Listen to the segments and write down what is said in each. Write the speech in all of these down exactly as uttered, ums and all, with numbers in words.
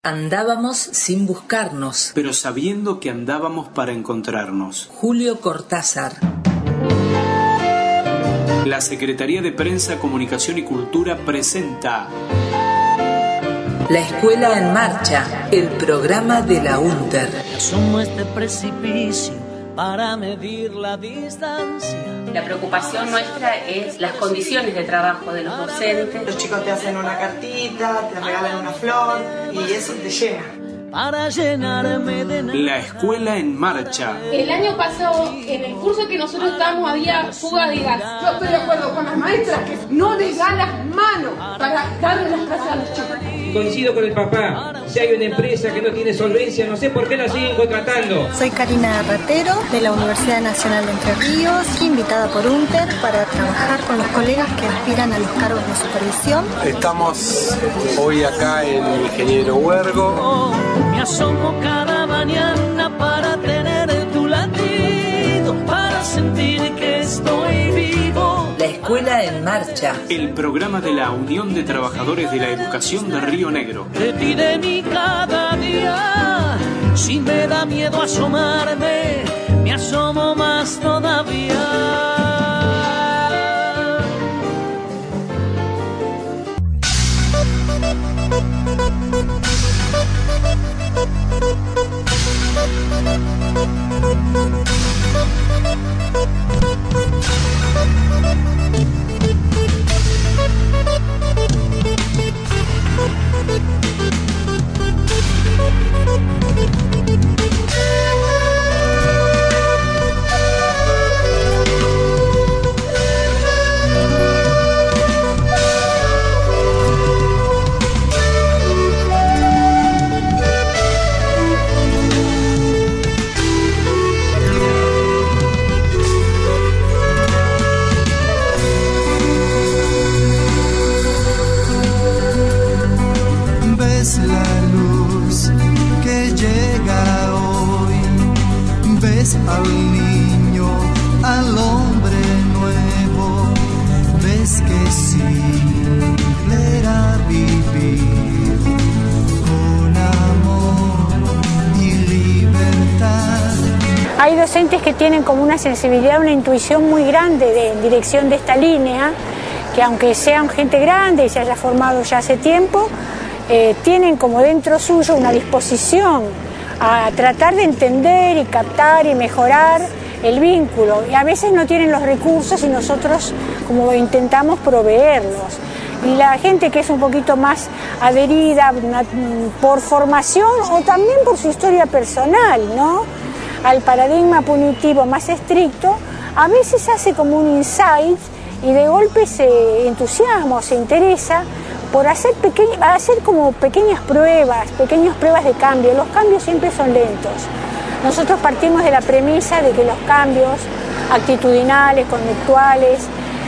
Andábamos sin buscarnos, pero sabiendo que andábamos para encontrarnos. Julio Cortázar. La Secretaría de Prensa, Comunicación y Cultura presenta La Escuela en Marcha, el programa de la UNTER. Asumo este precipicio para medir la distancia. La preocupación nuestra es las condiciones de trabajo de los docentes. Los chicos te hacen una cartita, te regalan una flor y eso te llena. Para llenarme de nada. La Escuela en Marcha. El año pasado, en el curso que nosotros estábamos, había fuga de gas. Yo estoy de acuerdo con las maestras que no les dan las manos para darle las clases a los chicos. Coincido con el papá. Si hay una empresa que no tiene solvencia, no sé por qué la siguen contratando. Soy Karina Ratero, de la Universidad Nacional de Entre Ríos, invitada por UNTER para trabajar con los colegas que aspiran a los cargos de supervisión. Estamos hoy acá en Ingeniero Huergo. Me asomo cada mañana para tener tu latido, para sentir que estoy vivo. La Escuela en Marcha. El programa de la Unión de Trabajadores de la Educación de Río Negro. De ti, de mí cada día. Si me da miedo asomarme, me asomo más todavía. Al niño, al hombre nuevo, ves que simple era vivir con amor y libertad. Hay docentes que tienen como una sensibilidad, una intuición muy grande de, en dirección de esta línea, que aunque sean gente grande y se haya formado ya hace tiempo, eh, tienen como dentro suyo una disposición a tratar de entender y captar y mejorar el vínculo. Y a veces no tienen los recursos y nosotros como intentamos proveerlos. Y la gente que es un poquito más adherida por formación o también por su historia personal, ¿no?, al paradigma punitivo más estricto, a veces hace como un insight y de golpe se entusiasma o se interesa por hacer, peque- hacer como pequeñas pruebas, pequeñas pruebas de cambio. Los cambios siempre son lentos. Nosotros partimos de la premisa de que los cambios actitudinales, conductuales,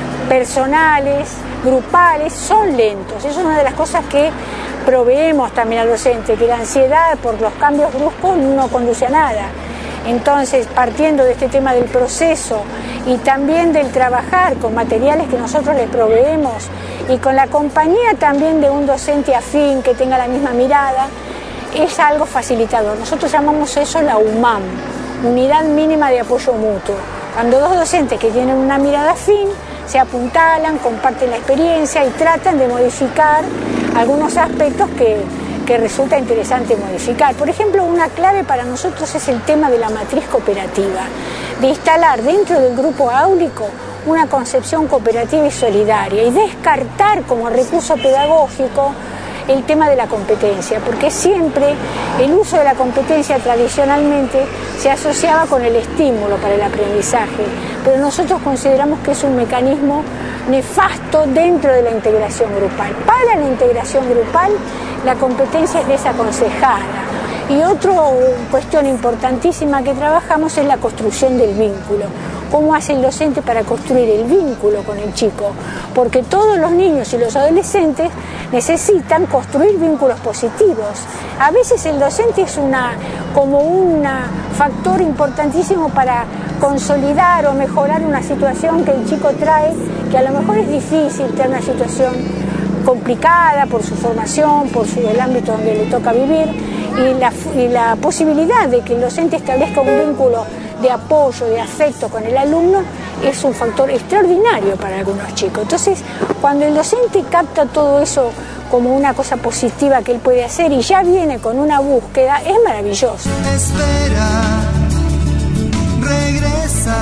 personales, grupales, son lentos. Eso es una de las cosas que proveemos también al docente, que la ansiedad por los cambios bruscos no conduce a nada. Entonces, partiendo de este tema del proceso y también del trabajar con materiales que nosotros les proveemos y con la compañía también de un docente afín que tenga la misma mirada, es algo facilitador. Nosotros llamamos eso la U M A M, Unidad Mínima de Apoyo Mutuo. Cuando dos docentes que tienen una mirada afín se apuntalan, comparten la experiencia y tratan de modificar algunos aspectos que, que resulta interesante modificar. Por ejemplo, una clave para nosotros es el tema de la matriz cooperativa, de instalar dentro del grupo áulico una concepción cooperativa y solidaria y descartar como recurso pedagógico el tema de la competencia, porque siempre el uso de la competencia tradicionalmente se asociaba con el estímulo para el aprendizaje, pero nosotros consideramos que es un mecanismo nefasto dentro de la integración grupal. Para la integración grupal, la competencia es desaconsejada. Y otra cuestión importantísima que trabajamos es la construcción del vínculo. ¿Cómo hace el docente para construir el vínculo con el chico? Porque todos los niños y los adolescentes necesitan construir vínculos positivos. A veces el docente es una, como un factor importantísimo para consolidar o mejorar una situación que el chico trae, que a lo mejor es difícil, trae una situación complicada por su formación, por su, el ámbito donde le toca vivir, y la, y la posibilidad de que el docente establezca un vínculo de apoyo, de afecto con el alumno, es un factor extraordinario para algunos chicos. Entonces, cuando el docente capta todo eso como una cosa positiva que él puede hacer y ya viene con una búsqueda, es maravilloso. Espera, regresa,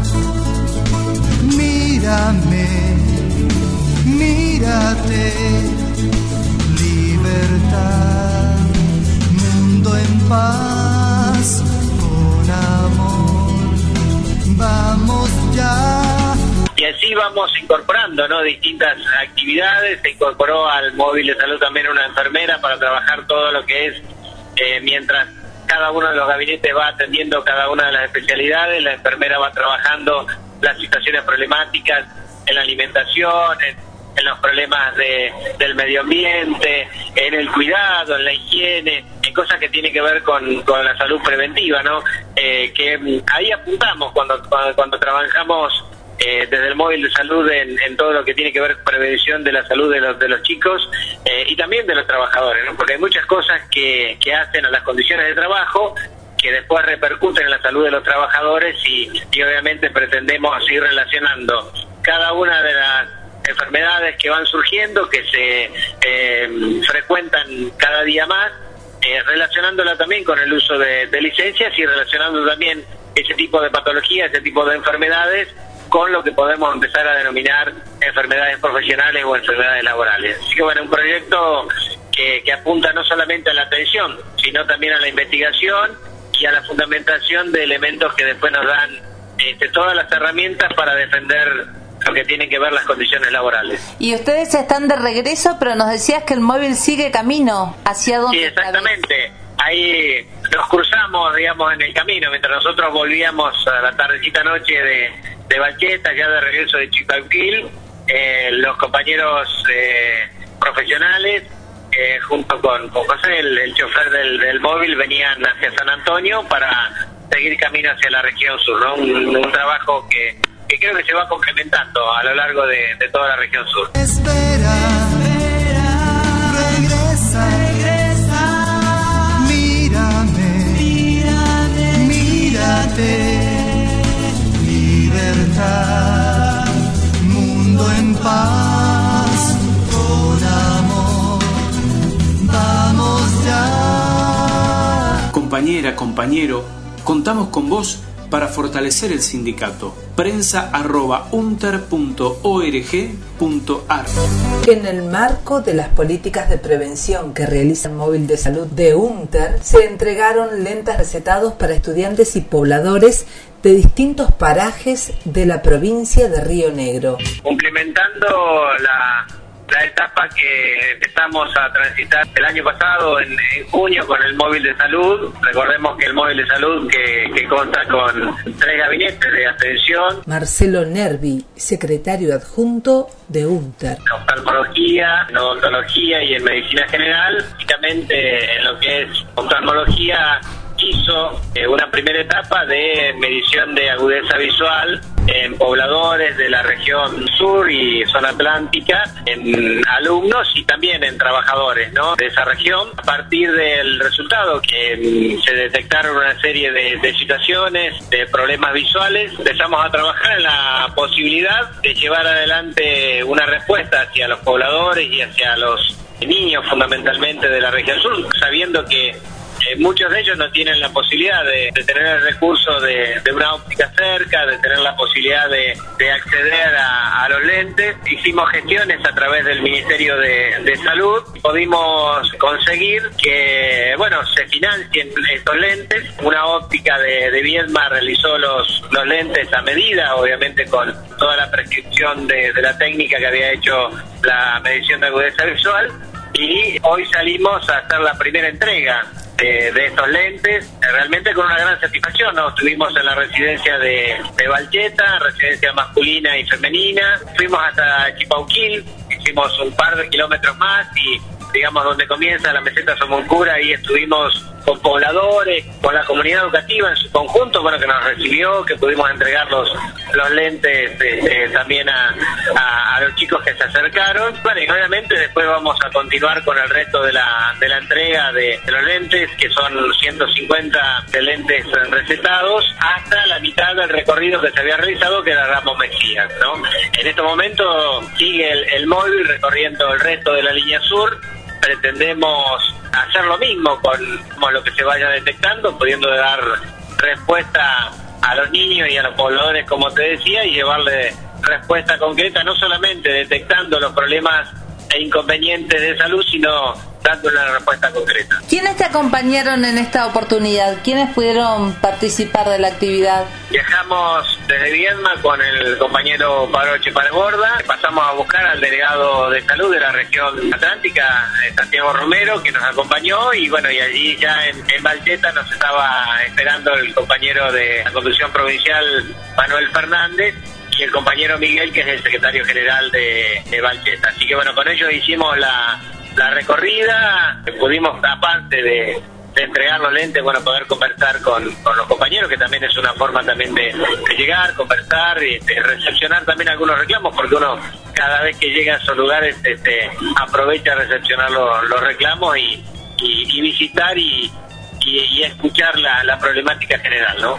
mírame, mírate, libertad, mundo en paz, con amor, vamos ya. Y así vamos incorporando, ¿no?, distintas actividades. Se incorporó al móvil de salud también una enfermera para trabajar todo lo que es, eh, mientras cada uno de los gabinetes va atendiendo cada una de las especialidades, la enfermera va trabajando las situaciones problemáticas en la alimentación, en, en los problemas de, del medio ambiente, en el cuidado, en la higiene, en cosas que tienen que ver con, con la salud preventiva, ¿no? Eh, que ahí apuntamos cuando, cuando, cuando trabajamos Eh, desde el móvil de salud en, en todo lo que tiene que ver con prevención de la salud de los de los chicos eh, y también de los trabajadores, ¿no? Porque hay muchas cosas que, que hacen a las condiciones de trabajo que después repercuten en la salud de los trabajadores y, y obviamente pretendemos ir relacionando cada una de las enfermedades que van surgiendo, que se eh, frecuentan cada día más, eh, relacionándola también con el uso de, de licencias y relacionando también ese tipo de patologías, ese tipo de enfermedades con lo que podemos empezar a denominar enfermedades profesionales o enfermedades laborales. Así que bueno, un proyecto que, que apunta no solamente a la atención, sino también a la investigación y a la fundamentación de elementos que después nos dan este, todas las herramientas para defender lo que tiene que ver las condiciones laborales. Y ustedes están de regreso, pero nos decías que el móvil sigue camino. ¿Hacia dónde? Sí, exactamente. Ahí nos cruzamos, digamos, en el camino, mientras nosotros volvíamos a la tardecita noche de, de Valcheta, ya de regreso de Chiquauquil, eh, los compañeros eh, profesionales, eh, junto con, con José, el, el chofer del, del móvil, venían hacia San Antonio para seguir camino hacia la región sur, ¿no? Un, un trabajo que, que creo que se va complementando a lo largo de, de toda la región sur. Espera, espera, regresa, regresa, mírame, mírame, mírate, libertad, mundo en paz, con amor, vamos ya. Compañera, compañero, contamos con vos para fortalecer el sindicato. Prensa arroba unter punto org punto ar. En el marco de las políticas de prevención que realiza el móvil de salud de UNTER, se entregaron lentes recetados para estudiantes y pobladores de distintos parajes de la provincia de Río Negro. Complementando la, la etapa que empezamos a transitar el año pasado, en, en junio, con el móvil de salud. Recordemos que el móvil de salud que, que consta con tres gabinetes de atención. Marcelo Nervi, secretario adjunto de UNTER. En oftalmología, en odontología y en medicina general. Básicamente en lo que es oftalmología hizo eh, una primera etapa de medición de agudeza visual en pobladores de la región sur y zona atlántica, en alumnos y también en trabajadores, ¿no?, de esa región. A partir del resultado que mm, se detectaron una serie de, de situaciones, de problemas visuales, empezamos a trabajar en la posibilidad de llevar adelante una respuesta hacia los pobladores y hacia los niños fundamentalmente de la región sur, sabiendo que Eh, muchos de ellos no tienen la posibilidad de, de tener el recurso de, de una óptica cerca, de tener la posibilidad de, de acceder a, a los lentes. Hicimos gestiones a través del Ministerio de, de Salud y pudimos conseguir que, bueno, se financien estos lentes. Una óptica de, de Viedma realizó los, los lentes a medida, obviamente con toda la prescripción de, de la técnica que había hecho la medición de agudeza visual, y hoy salimos a hacer la primera entrega De, de estos lentes, realmente con una gran satisfacción, ¿no? Estuvimos en la residencia de, de Valcheta, residencia masculina y femenina, fuimos hasta Chiquauquil, hicimos un par de kilómetros más y, digamos, donde comienza la meseta Somoncura, ahí estuvimos con pobladores, con la comunidad educativa en su conjunto, bueno, que nos recibió, que pudimos entregar los, los lentes este, también a, a, a los chicos que se acercaron. Bueno, y obviamente después vamos a continuar con el resto de la, de la entrega de, de los lentes, que son ciento cincuenta de lentes recetados, hasta la mitad del recorrido que se había realizado, que era Ramos Mejía, ¿no? En este momento sigue el, el móvil recorriendo el resto de la línea sur. Pretendemos hacer lo mismo con, con lo que se vaya detectando, pudiendo dar respuesta a los niños y a los pobladores, como te decía, y llevarle respuesta concreta, no solamente detectando los problemas e inconvenientes de salud, sino dando una respuesta concreta. ¿Quiénes te acompañaron en esta oportunidad? ¿Quiénes pudieron participar de la actividad? Viajamos desde Viedma con el compañero Pablo Chepargorda, pasamos a buscar al delegado de salud de la región atlántica, Santiago Romero, que nos acompañó, y bueno, y allí ya en, en Valcheta nos estaba esperando el compañero de la Conducción Provincial, Manuel Fernández, y el compañero Miguel, que es el secretario general de, de Valcheta. Así que bueno, con ellos hicimos la, la recorrida, pudimos, aparte de, de entregar los lentes, bueno, poder conversar con, con los compañeros, que también es una forma también de, de llegar, conversar y de recepcionar también algunos reclamos, porque uno cada vez que llega a esos lugares este, aprovecha a recepcionar los, los reclamos y, y, y visitar y, y, y escuchar la, la problemática general, ¿no?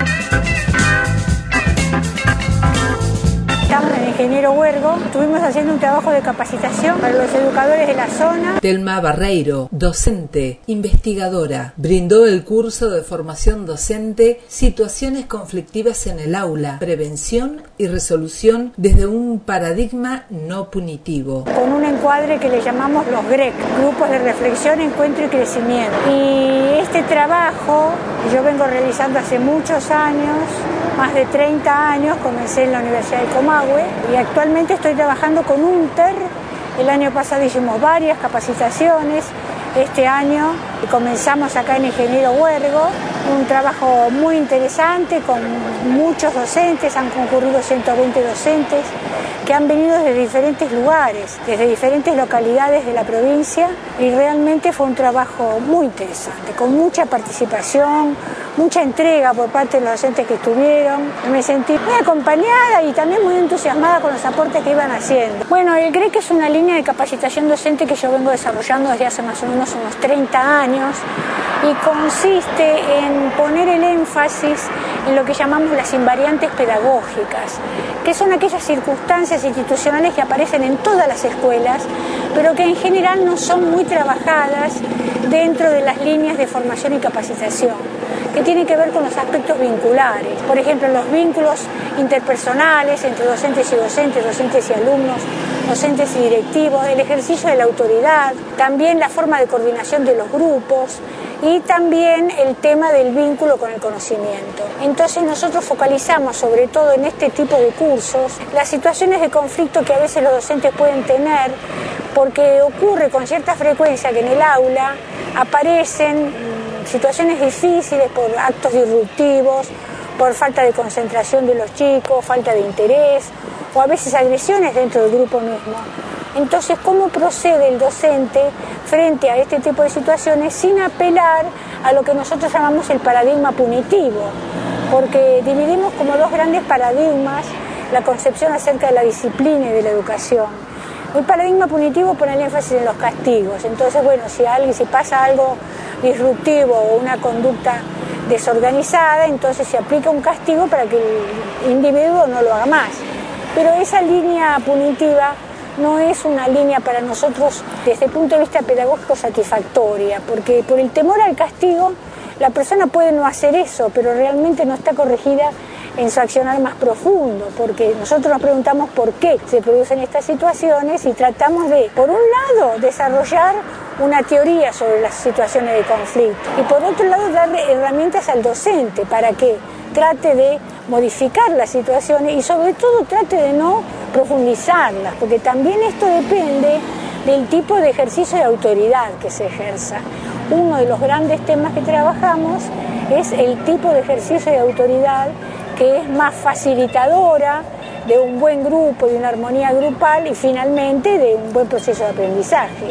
Estamos en Ingeniero Huergo, estuvimos haciendo un trabajo de capacitación para los educadores de la zona. Telma Barreiro, docente, investigadora, brindó el curso de formación docente Situaciones conflictivas en el aula, prevención y resolución desde un paradigma no punitivo. Con un encuadre que le llamamos los G R E C, Grupos de Reflexión, Encuentro y Crecimiento. Y este trabajo yo vengo realizando hace muchos años, más de treinta años, comencé en la Universidad de Comahue y actualmente estoy trabajando con UNTER. El año pasado hicimos varias capacitaciones, este año comenzamos acá en Ingeniero Huergo, un trabajo muy interesante con muchos docentes, han concurrido ciento veinte docentes que han venido desde diferentes lugares, desde diferentes localidades de la provincia, y realmente fue un trabajo muy interesante, con mucha participación, mucha entrega por parte de los docentes que estuvieron. Me sentí muy acompañada y también muy entusiasmada con los aportes que iban haciendo. Bueno, el G R E C es una línea de capacitación docente que yo vengo desarrollando desde hace más o menos unos treinta años y consiste en poner el énfasis en lo que llamamos las invariantes pedagógicas, que son aquellas circunstancias institucionales que aparecen en todas las escuelas, pero que en general no son muy trabajadas dentro de las líneas de formación y capacitación, que tienen que ver con los aspectos vinculares. Por ejemplo, los vínculos interpersonales entre docentes y docentes, docentes y alumnos, docentes y directivos, el ejercicio de la autoridad, también la forma de coordinación de los grupos y también el tema del vínculo con el conocimiento. Entonces nosotros focalizamos sobre todo en este tipo de cursos las situaciones de conflicto que a veces los docentes pueden tener, porque ocurre con cierta frecuencia que en el aula aparecen situaciones difíciles por actos disruptivos, por falta de concentración de los chicos, falta de interés o a veces agresiones dentro del grupo mismo. Entonces, ¿cómo procede el docente frente a este tipo de situaciones sin apelar a lo que nosotros llamamos el paradigma punitivo? Porque dividimos como dos grandes paradigmas la concepción acerca de la disciplina y de la educación. El paradigma punitivo pone el énfasis en los castigos. Entonces, bueno, si a alguien si pasa algo disruptivo o una conducta desorganizada, entonces se aplica un castigo para que el individuo no lo haga más. Pero esa línea punitiva no es una línea para nosotros desde el punto de vista pedagógico satisfactoria, porque por el temor al castigo la persona puede no hacer eso, pero realmente no está corregida en su accionar más profundo, porque nosotros nos preguntamos por qué se producen estas situaciones y tratamos de, por un lado, desarrollar una teoría sobre las situaciones de conflicto y por otro lado darle herramientas al docente para que trate de modificar las situaciones y sobre todo trate de no profundizarlas, porque también esto depende del tipo de ejercicio de autoridad que se ejerza. Uno de los grandes temas que trabajamos es el tipo de ejercicio de autoridad que es más facilitadora de un buen grupo, de una armonía grupal y finalmente de un buen proceso de aprendizaje.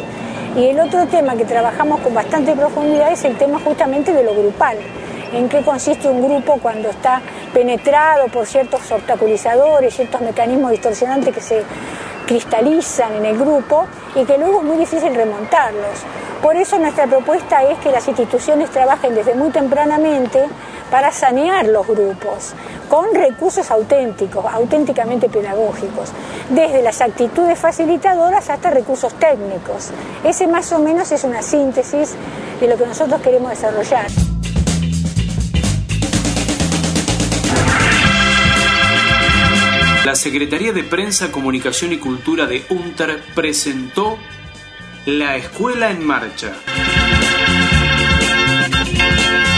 Y el otro tema que trabajamos con bastante profundidad es el tema justamente de lo grupal. En qué consiste un grupo cuando está penetrado por ciertos obstaculizadores, ciertos mecanismos distorsionantes que se cristalizan en el grupo y que luego es muy difícil remontarlos. Por eso nuestra propuesta es que las instituciones trabajen desde muy tempranamente para sanear los grupos, con recursos auténticos, auténticamente pedagógicos, desde las actitudes facilitadoras hasta recursos técnicos. Ese más o menos es una síntesis de lo que nosotros queremos desarrollar. La Secretaría de Prensa, Comunicación y Cultura de UNTER presentó La Escuela en Marcha.